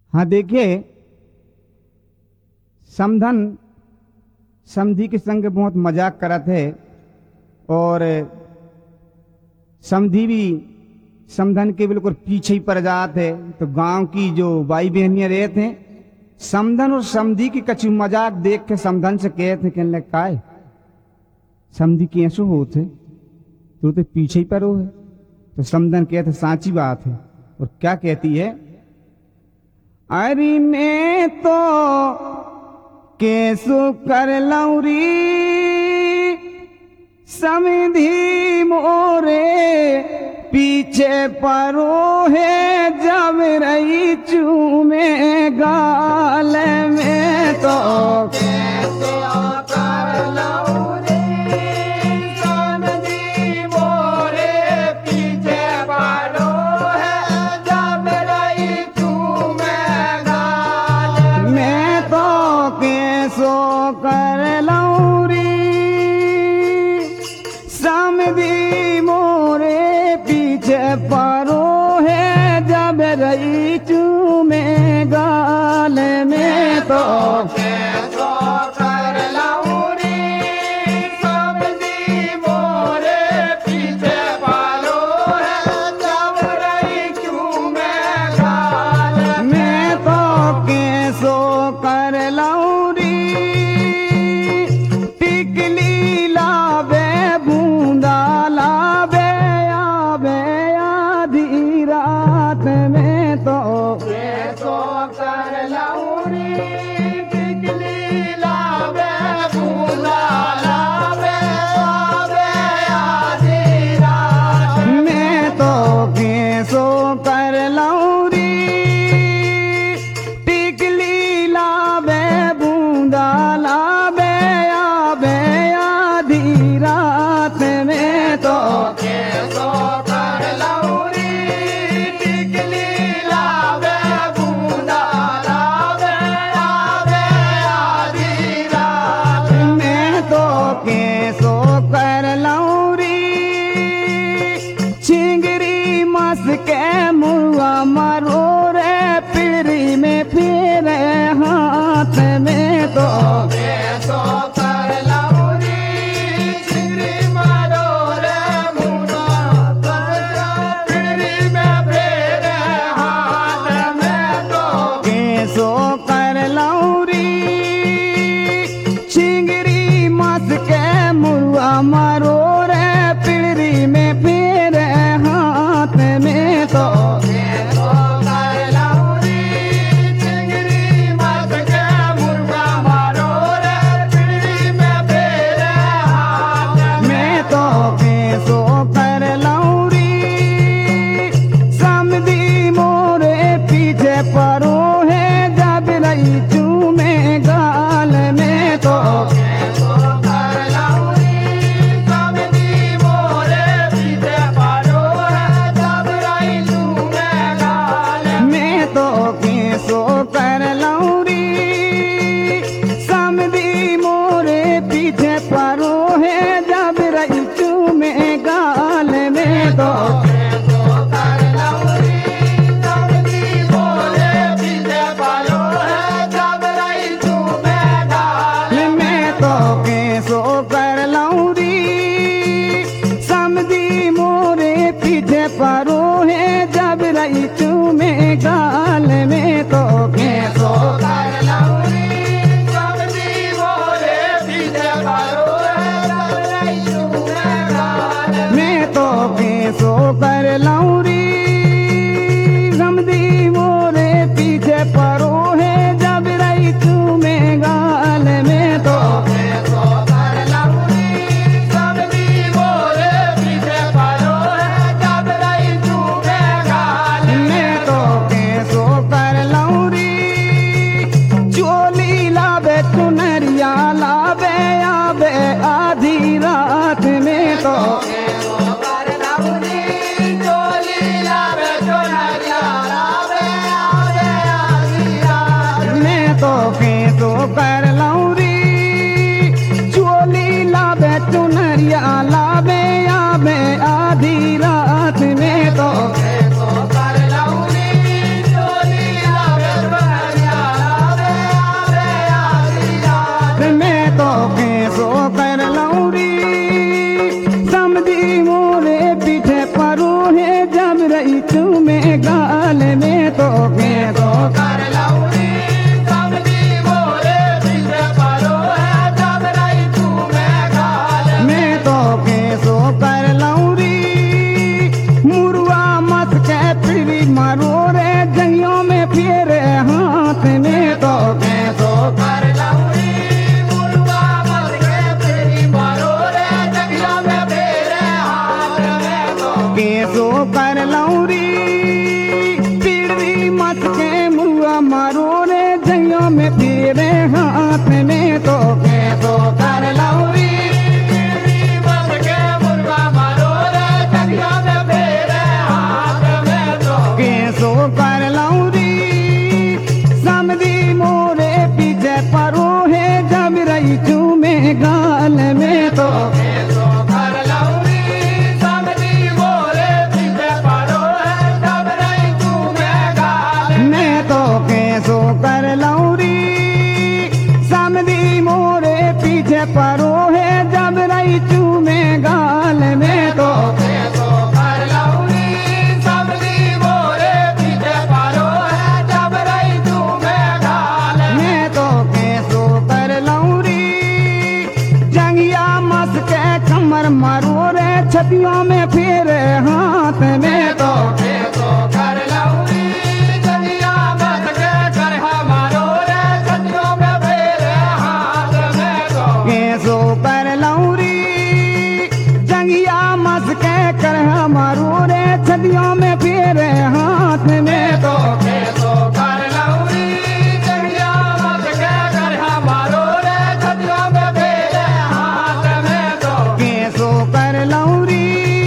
हाँ देखिए, समधन समधी के संग बहुत मजाक करा थे और समधी भी समधन के बिल्कुल पीछे ही पड़ जाते। तो गांव की जो भाई बहनियां रहे थे, समधन और समधी की कछु मजाक देख के समधन से कहे थे, कहने लगे काय समधी की ऐसो होते तो पीछे ही पड़ो है। तो समधन कहते सांची बात है। और क्या कहती है, अरे मैं तो कैसो कर लौरी समधी मोरे पीछे परो है जब रही चूमे गाल में। तो कैसो कर लौरी समधी मोरे पीछे परो है जब रही चूमे गाल में। मैं तो कैसो कर लौरी समधी मोरे पीछे परो है जब रही चूमे गाल में। तो कैसो कर लौरी समधी मोरे पीछे परो है जब रही चूमे गाल में। तो कैसो कर लौरी टिकली लावे बूंदा लावे आवे आधी रात में। तो कैसो कर लौरी टिकली लावे बूंदा लावे आवे आधी रात में। तो कैसो कर लौरी टिकली लावे बूंदा लावे आवे आधी रात में। तो कैसो कर लौरी टिकली लावे बूंदा लावे आवे आधी रात में। तो कैसो कर लौरी छिंगरी मस के मुआ मारो रे पिड़री में फेरे हाथ में। तो कैसो कर लौरी छिंगरी मारो रे मुआ पिड़री में फेरे हाथ में। तो कैसो कर लौरी छिंगरी मस के मुआ मारो रे पिड़री में फेरे हाथ में। तो कैसो कर लौरी छिंगरी मस के मुआ मारो रे पिड़री में फेरे हाथ में। तो कैसो कर लौरी समधी मोरे पीछे परो है जब रही चूमे गाल में। तो कैसो कर लौरी समधी मोरे पीछे परो है जब रही चूमे गाल में। तो कैसो कर लौरी समधी मोरे पीछे परो है जब रही चूमे गाल में। तो कैसो कर लौरी समधी मोरे पीछे परो है जब रही चूमे गाल में। तो कैसो कर लौरी समधी मोरे पीछे परो है जब रही चूमे गाल में। तो कैसो कर लौरी समधी मोरे पीछे परो है जब रही चूमे गाल में। तो कैसो कर लौरी समधी मोरे पीछे परो है जब रही चूमे गाल में। तो कैसो कर लौरी समधी मोरे पीछे परो है जब रही चूमे गाल में। तो कैसो कर लौरी चोली लावे चुनरिया लावे आवे आधी रात में। तो कैसो कर लौरी चोली लावे चुनरिया लावे आवे आधी रात में। तो कैसो कर लौरी चोली लावे चुनरिया लावे आवे आधी रात में। तो कैसो कर लौरी चोली लावे छतियों में फेरे हाथ में तो कैसो कर लौरी बन के मुर्गा मारो रे छतियों में फेरे हाथ में तो कैसो कर लौरी समधी मोरे पीछे परो है जब रही चूमे गाल में तो कैसो कर लौरी समधी मोरे पीछे पड़ो है जब रही तुम्हें गाल मैं तो कैसो कर लौरी समधी मोरे पीछे परो है जब रही चूमे गाल में तो कैसो कर लौरी समधी मोरे पीछे पड़ो है जब रही तुम्हें गाल मैं तो कैसो कर लौरी जंगिया मस के कमर मारो रे छतियों में फेरे हाथ में तो कैसो कर लौरी जलिया बस के कर हमारो रे छतियों में फेरे हाथ में तो कैसो कर लौरी जंगिया मस के कर मारो रे छतियों में फेरे हाथ में तो कैसो कर लौरी जलिया बस के कर हमारो रे छतियों में फेरे हाथ में तो कैसो कर लौरी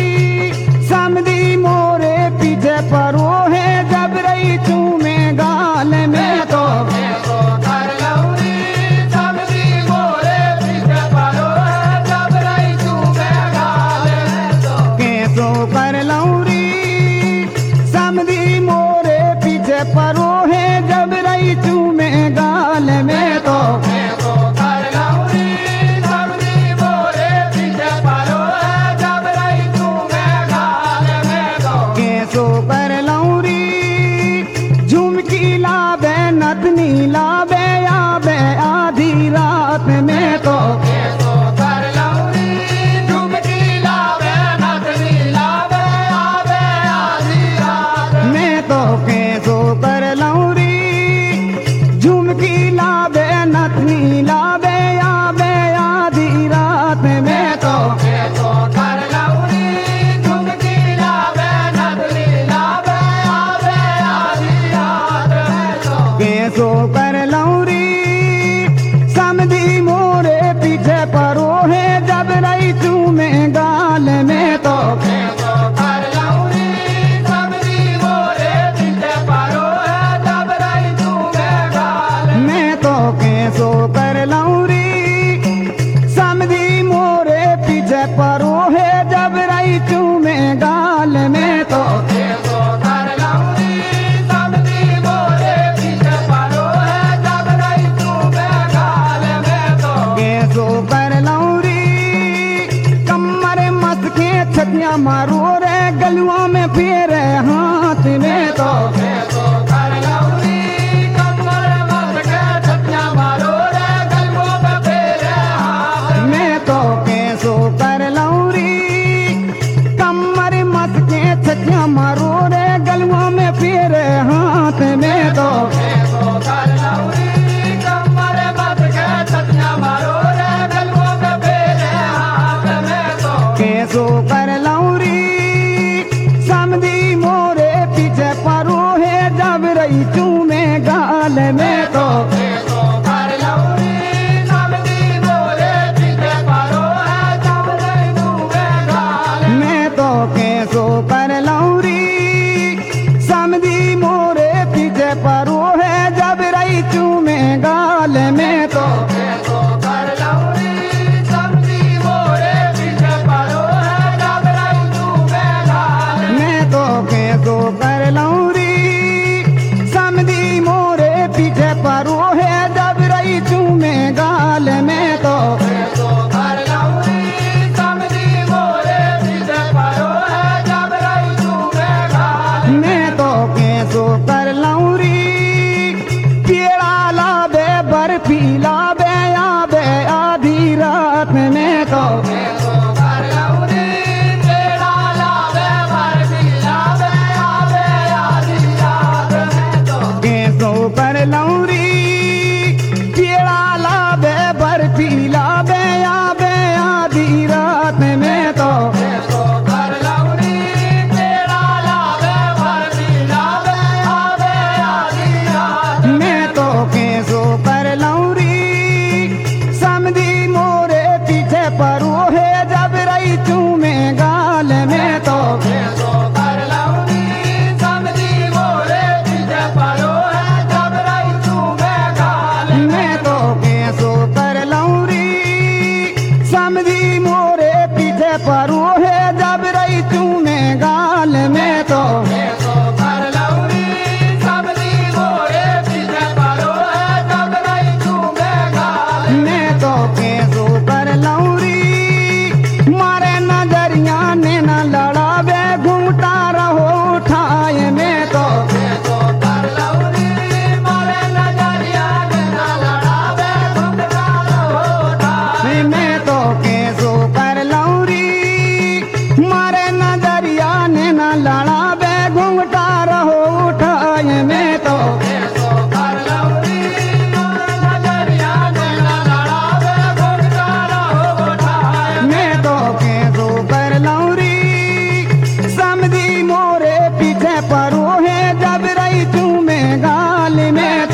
समधी मोरे पीछे परो है जब रही चूमे गाल में तो कैसो कर लौरी समधी मोरे पीछे पड़ो है जब रही तुम्हें गाल में तो कैसो कर लौरी समधी मोरे पीछे परो है जब रही चूमे गाल में तो कैसो कर लौरी समधी मोरे पीछे पड़ो है जब रही तुम्हें गाल में तो कैसो कर लौरी झुमकी लाबे नथनी लाबे आबे आधी रात में तो कैसो कर लौरी झुमकी लावे नथनी लावे आवे आधी रात मैं तो कैसो कर लौरी झुमकी लाबे नथनी लाबे आबे आधी रात में तो कैसो कर लौरी झुमकी लावे नथनी लावे आवे आधी रात में तो कैसो कर लौरी समधी मोरे पीछे परो है जब रही चूमे गाल में तो कैसो कर लौरी समधी मोरे पीछे पड़ो है जब रही तुम्हें गाल मैं तो कैसो कर लौरी समधी मोरे पीछे परो है जब रही चूमे गाल में तो कैसो कर लौरी समधी मोरे पीछे पड़ो है जब रही तुम्हें गाल में तो कैसो कर लौरी कमर मस के छतियां मारो रे गलुआ में फेरे हाथ में तो कैसो कर लौरी कमर मस के छतियां मारो रे गलबों में फेरे हाथ मैं तो कैसो कर लौरी कमर मस के छतियां मारो रे गलुआ में फेरे हाथ में तो कैसो कर लौरी कमर मस के छतियां मारो रे गलबों में फेरे हाथ में तो कैसो कर लौरी समधी मोरे पीछे परो है जब रही चूमे गाल में तो कैसो कर लौरी समधी मोरे पीछे पड़ो है जब रही तुम्हें गाल मैं तो कैसो कर लौरी समधी मोरे पीछे परो है जब रही चूमे गाल में तो कैसो कर लौरी समधी मोरे पीछे पड़ो है जब रही तुम्हें गाल मैं तो कैसो कर लौरी समधी मोरे पीछे परो है जब रही चूमे गाल में तो कैसो कर लौरी समधी मोरे पीछे पड़ो है जब रही तुम्हें गाल मैं तो कैसो कर लौरी पेड़ा लाबे बर्फी लाबे आबे आधी रात में तो कैसो कर लौरी पेड़ा लावे बर्फी लावे आवे आधी रात में तो कैसो कर लौरी पेड़ा लाबे बर्फी लाबे आबे आधी रात में तो कैसो कर लौरी पेड़ा लावे बर्फी लावे आवे आधी रात मैं तो कैसो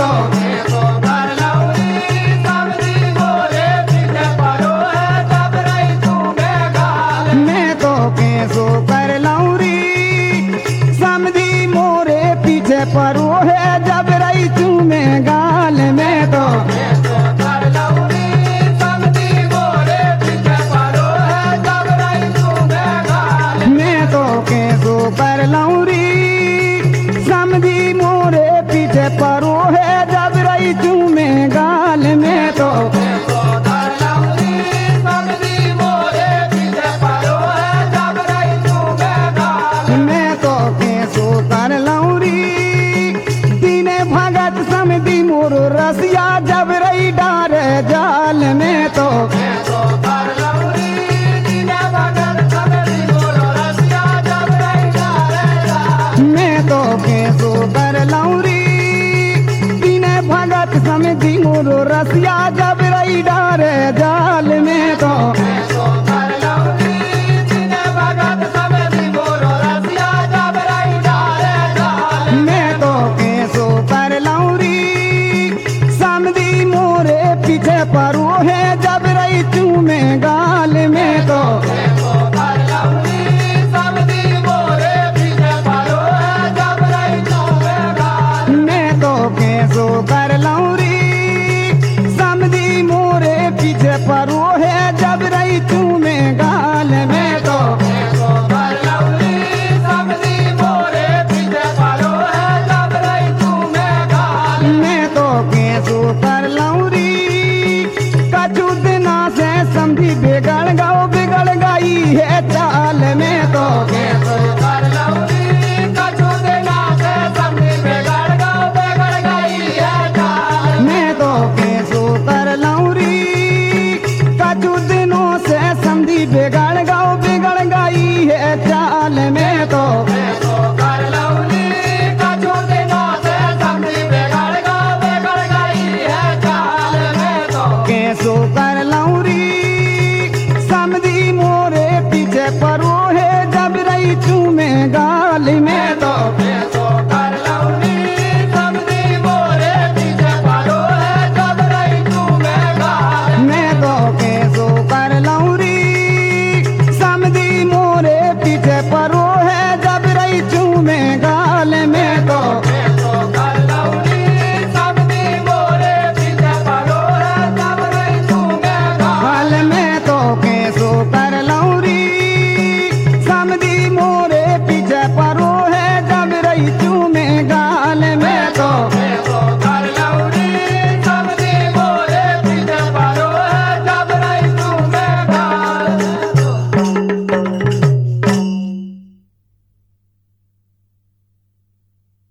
तो तो कर लौरी समझी मोरे पीछे परो है जब रही तू बेगाल मैं तो कैसो कर लौरी समझी मोरे पीछे परो है जब रही तू में गाल मैं तो कर लौरी समझी मोरे पीछे परो है जब रही तू बेगाल मैं तो कैसो कर लौरी समझी मोरे पीछे परो है जब रही तू में गाल मैं तो कर लौरी समझी मोरे पीछे परो है जब रही तू बेगाल मैं तो कैसो कर लौरी दीने भगत समझी मोर रसिया जब रही डार जाल में तो कर लौरी दीने भगत समझी मोरो रसिया जब रही डारेगा मैं तो कैसो कर लौरी दीने भगत समझी मोर रसिया जब रही डार जाल में तो कर लौरी दीने भगत समझी मोरो रसिया जब रही डारेगा मैं तो कैसो कर लौरी समझी मोरे पीछे परू है जब रही तू में गाल में तो कर लौरी समझी मोरे पीछे परो है जब रही तू बेगाल मैं तो कैसो कर लौरी समझी मोरे पीछे परू है जब रही तू में गाल में तो कर लौरी समझी मोरे पीछे परो है जब रही तू बेगाल मैं तो कैसो कर लौरी कछु दिना से समझी बिगड़ गई है